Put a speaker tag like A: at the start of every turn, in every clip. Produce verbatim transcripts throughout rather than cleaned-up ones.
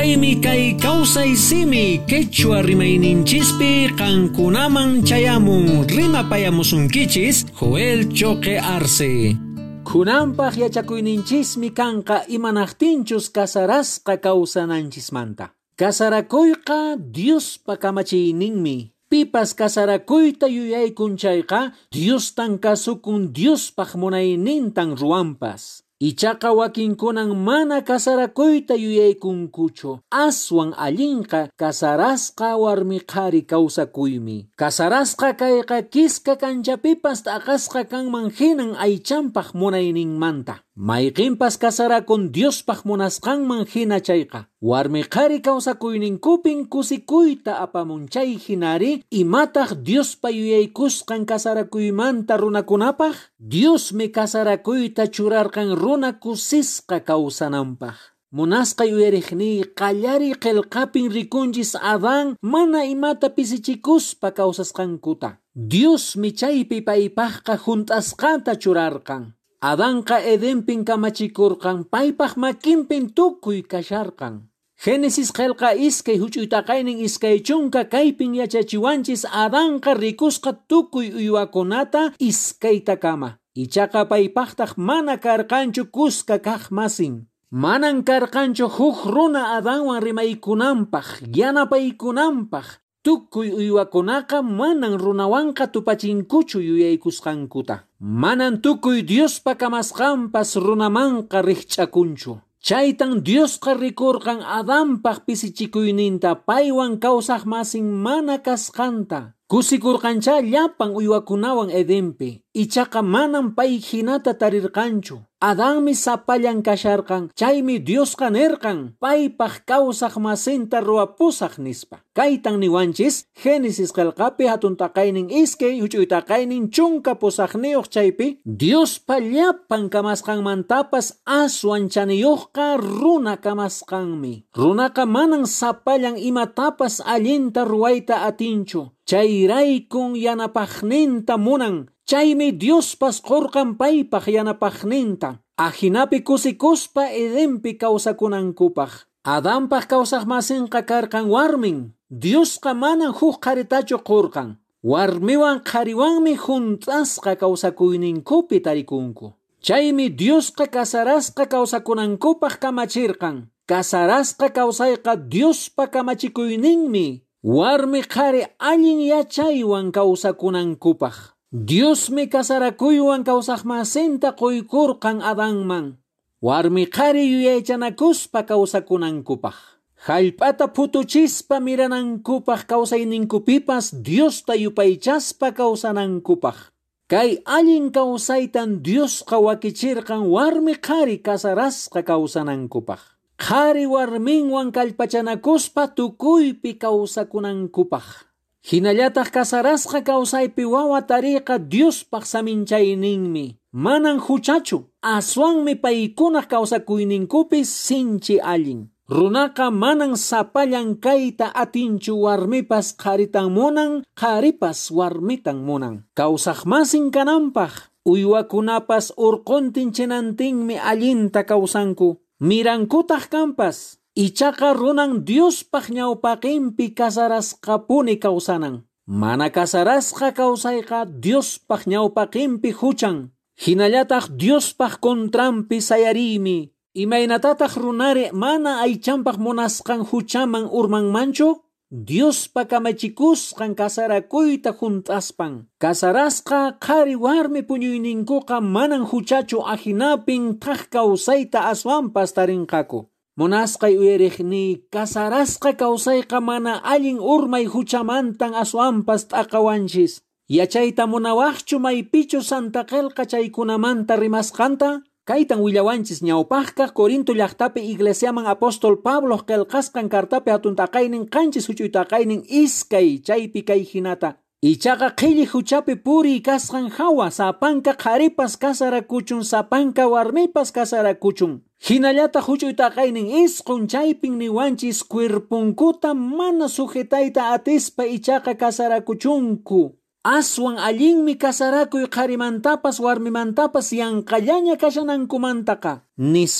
A: Paymi kay kawsay simi quechua rimayninchispi qankunaman chayamun rimapayamusunkichis Joel Choque Arce. Kunanpaq yachakuyninchismi kanqa imanaqtinchus kasarasqa kawsananchismanta. Kasarakuyqa Diospa kamachiyninmi. Pipas kasarakuyta yuyaykunchayqa Diostan kasukun Diospaq munaynintan ruwanpas. Ichaqa wakinkunan mana kasarakuyta yuyaykunkuchu. Aswan allinqa kasarasqa warmi qhari kawsakuymi. Kasarasqa kayqa kiska kanchapipas taqasqa kanman hinan aychanpaq munayninmanta. Mayqinpas kasarakun Diospaq munasqanman hina chayqa. Warmi qhari kawsakuyninkupin kusikuyta apamunchay hinari imataq Diospa yuyaykusqan kasarakuymanta runakunapaq. Diosmi kasarakuyta churarqan runa kusisqa kawsananpaq. Munasqa yuyariqni qallari qillqapin rikunchis Adán mana imata pisichikuspa kawsasqankuta. Diosmi chaypi paypaqqa hunt'asqanta churarqan. Adánqa Edenpin kamachikurqan paypaq makinpin tukuy kasharqan. Génesis qillqa iskay huch'uytaqaynin iskay chunka kaypin yachachiwanchis Adánqa rikusqa tukuy uywakunata iskayta kama. Ichaqa paypaqtaq mana karqanchu kuska kaq masin. Manan karqanchu huk runa Adánwan rimaykunanpaq, yanapaykunanpaq. Tukuy uywakunaqa manan runawanqa tupachinkuchu yuyaykusqankuta. Manan tukuy Diospa kamasqanpas runamanqa riqch'akunchu. Chaytan Diosqa rikurqan Adánpaq pisichikuyninta paywan kawsaq masin mana kasqanta. Kusikurqancha llapan uywakunawan Edenpi. Ichaqa manan pay hinata tarirqanchu. Adánmi sapallan kasharqan. Chaymi Diosqa nirqan paypaq kawsaq masinta ruwapusaq nispa. Kaytan niwanchis Génesis qillqapi hatuntaqaynin iskay huch'uytaqaynin chunka pusaqniyuq chaypi Diospa llapan kamasqanmantapas aswan chaniyuqqa runa kamasqanmi. Runaqa manan sapallan imatapas allinta ruwayta atinchu. Chayraykun yanapaqninta munan. Chaymi Diospas qurqan paypaq yanapaqninta. Ajinapi kusikuspa Edenpi kawsakunankupaq. Adánpaq kawsaq masinqa karqan warmin. Diosqa manan huk qharitachu qurqan. Warmiwan qhariwanmi hunt'asqa kawsakuyninkupi tarikunku. Chaymi Diosqa kasarasqa kawsakunankupaq kamachirqan. Kasarasqa kawsayqa Diospa kamachikuyninmi. Warmi qhari allin yachaywan kawsakunankupaq. Diosmi kasarakuywan kawsaq masinta quykurqan Adánman. Warmi qhari yuyaychanakuspa kawsakunankupaq. Hallp'ata phutuchispa miranankupaq kawsayninkupipas Diosta yupaychaspa kawsanankupaq. Kay allin kawsaytan Diosqa wakichirqan warmi qhari kasarasqa kawsanankupaq. Qhari warminwan kallpachanakuspa tukuypi kawsakunankupaq. Hinallataq kasarasqa kawsaypi wawa tariqa Diospaq saminchayninmi. Manan huchachu. Aswanmi paykunaq kawsakuyninkupis sinchi allin. Runaqa manan sapallan kayta atinchu warmipas qharitan munan, qharipas warmitan munan. Kawsaq masin kananpaq. Uywakunapas urquntinchinantinmi allinta kawsanku. Mirankutaq kanpas. Ichaqa runan Diospaq ñawpaqinpi kasarasqapuni kawsanan. Mana kasarasqa kawsayqa Diospaq ñawpaqinpi huchan. Hinallataq Diospaq kontranpi sayariymi. Imaynatataq runari mana aychanpaq munasqan huchaman urmanmanchu? Diospa kamachikusqan kasarakuyta hunt'aspan. Kasarasqa qhari warmi puñuyninkuqa manan huchachu ajinapin taq kawsayta aswanpas tarinqaku. Munasqay uyariqni kasarasqa kawsayqa mana allin urmay huchamantan aswanpas t'aqawanchis. Yachayta munawaqchu maypichu Santa Qillqa chaykunamanta rimasqanta? Kaytan willawanchis ñawpaqqa Corinto llaqtapi iglesiaman apóstol Pablo qillqasqan kartapi hatuntaqaynin qanchis huch'uytaqaynin iskay chaypi kay hinata. Ichaqa qilli huchapi puri kasqan hawa sapanka qharipas kasarakuchun sapanka warmipas kasarakuchun. Hinallata huch'uytaqaynin isqun chaypin niwanchis cuerpunkuta mana sujetayta atispa ichaqa kasarakuchunku. Aswan allinmi kasarakuy qharimantapas warmimantapas yanqallaña kashanankumantaqa nispa.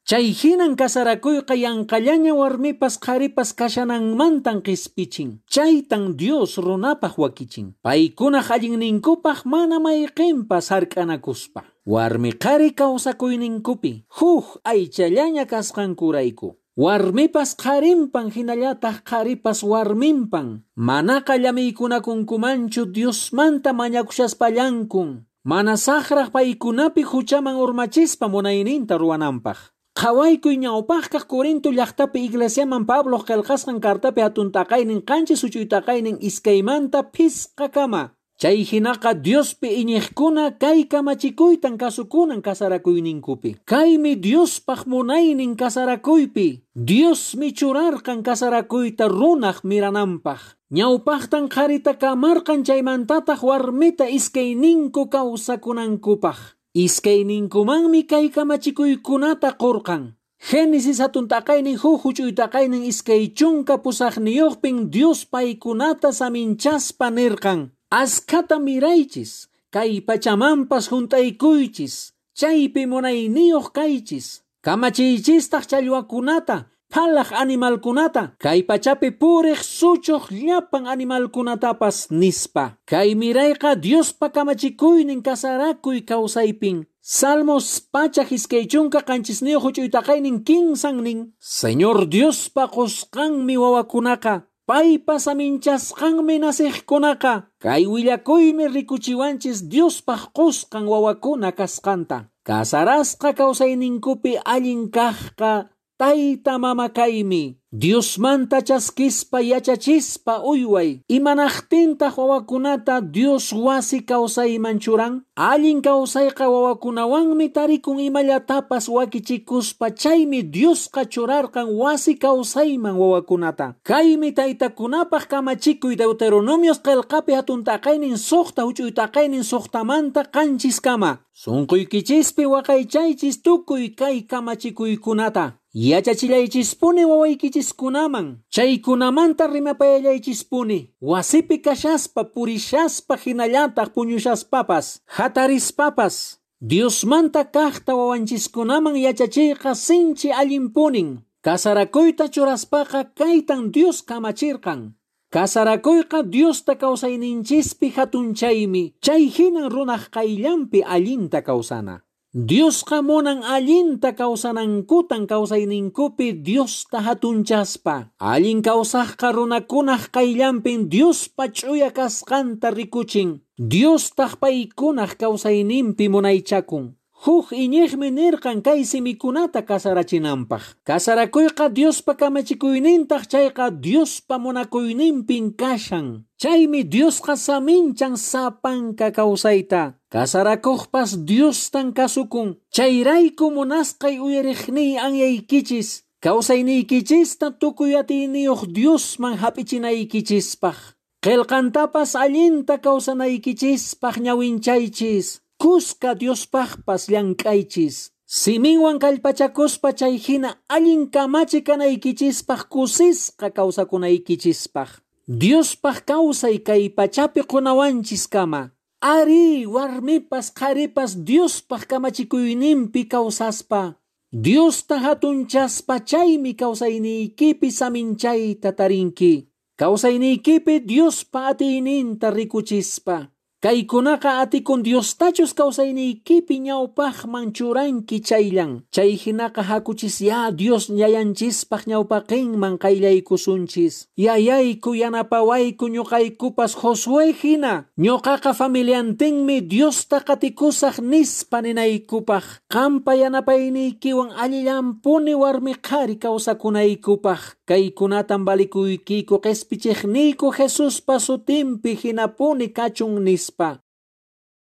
A: Chay hinan kasarakuyqa yanqallaña warmipas qharipas kashananmantan qispichin. Chaytan Dios runapaq wakichin. Paykunaq allinninkupaq mana mayqinpas hark'anakuspa. Warmi qhari kawsakuyninkupi huk aychallaña kasqankurayku. Warmipas qharinpan hinallataq qharipas warminpan. Manaqa llamiykunakunkumanchu Diosmanta mañakushaspallankun. Mana saqraq paykunapi huchaman urmachispa munayninta ruwananpaq. Qhawaykuy ñawpaqqa Corinto llaqtapi iglesiaman Pablo qillqasqan kartapi hatun taqaynin qanchis huchuy taqaynin iskaymanta pisqa kama. Chay hinaqa Diospi iñiqkuna kay kamachikuytan kasukunan kasarakuyninkupi. Kaymi Diospaq munaynin kasarakuypi. Diosmi churarqan kasarakuyta runaq mirananpaq. Ñawpaqtan qharita kamarqan chaymantataq warmita iskayninku kawsakunankupaq. Iskayninkumanmi kay kamachikuykunata qurqan. Génesis hatun taqaynin huk huchuy taqaynin iskay chunka pusaqniyuqpin Dios paykunata saminchaspa nirqan. Askata miraychis, kay pachamanpas juntaykuychis, chaypi munayniyuq kaychis. Kamachiychistaq challwakunata, phalaq animalkunata, kay pachapi puriq suchuq llapan animalkunatapas nispa. Kay mirayqa Diospa kamachikuynin kasarakuy kawsaypin. Salmos pachaq iskay chunka qanchisniyuq huchuy taqaynin kinsannin. Señor Diospa qusqanmi wawakunaqa. Paypa saminchasqanmi nasiqkunaqa. Kay willakuymi rikuchiwanchis Diospaq qusqan wawakuna kasqanta. Kasarasqa kawsayninkupi allin kaqqa tayta mama kaymi. Diosmanta chaskispa yachachispa uyway. Imanaqtintaq wawakunata Dios wasi kawsayman churan. Allin kawsayqa wawakunawanmi tarikun imallatapas wakichikuspa. Chaymi Diosqa churarqan wasi kawsayman wawakunata. Kaymi taytakunapaq kamachikuy Deuteronomios qillqapi hatun taqaynin suqta huchuy taqaynin suqtamanta qanchis kama. Sunquykichispi waqaychaychis tukuy kay kamachikuykunata. Yachachillaychispuni wawaykichiskunaman. Chaykunamanta rimapayallaychispuni. Wasipi kashaspa, purishaspa, hinallataq puñushaspapas, hatarispapas. Diosmanta kaqta wawanchiskunaman yachachiyqa sinchi allinpunin. Kasarakuyta churaspaqa kaytan Dios kamachirqan. Kasarakuyqa Diosta kawsayninchispi hatunchaymi. Chay hinan runaq qayllanpi allinta kawsana. Diosqa munan allinta kawsanankutan kawsayninkupi Diosta hatunchaspa. Allin kawsaqqa runakunaq qayllanpin Diospa ch'uya kasqanta rikuchin. Diostaq paykunaq kawsayninpi munaychakun. Huk iñiqmi nirqan kay simikunata kasarachinanpaq. Kasarakuyqa Diospa kamachikuynintaq chayqa Diospa munakuyninpin kashan. Chaymi Diosqa saminchan sapanka kawsayta. Kasarakuqpas Diostan kasukun. Chayrayku munasqay uyariqniy anyaykichis. Kawsayniykichista tukuy atiyniyuq Diosman hap'ichinaykichispaq. Qillqantapas allinta kawsanaykichispaq ñawinchaychis. Kuska Diospaqpas llank'aychis. Siminwan kallpachakuspa chay hina allin kamachi kanaykichispaq kusisqa kawsakunaykichispaq. Diospaq kawsay kay pachapi qunawanchis kama. Ari warmipas qharipas Diospaq kamachikuyninpi kawsaspa. Diosta hatunchaspa chaymi kawsayniykipi saminchayta tarinki. Kawsayniykipi Diospa atiyninta rikuchispa. Kaykunaqa atikun Diostachus kawsayniykipi ñawpaqman churanki chayllan. Chay hinaqa hakuchis ya Dios ñayanchispaq ñawpaqinman qayllaykusunchis. Yayayku yanapawayku ñuqaykupas Josué hina. Ñuqaqa familiantinmi Diosta qatikusaq nispa ninaykupaq. Qampa yanapaynikiwan allillampuni warmi qhari kawsakunaykupaq. Kaykunatan balikuykiku qespichiqniyku Jesuspa sutinpi hinapuni kachun nispa.